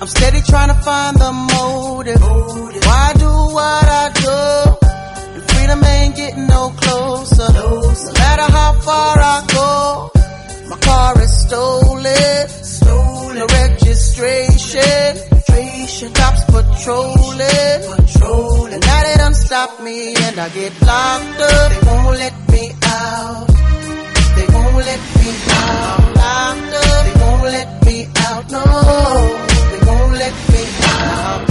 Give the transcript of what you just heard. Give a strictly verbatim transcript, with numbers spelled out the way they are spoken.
I'm steady trying to find the motive. Why do what I do? And freedom ain't getting no closer. No matter how far I go, my car is stolen. Stolen. No registration. Cops patrolling. Patrolling. And now they done stop me and I get locked up. They won't let me out. They won't let me out. Locked up. They won't let me out. No, they won't let me out.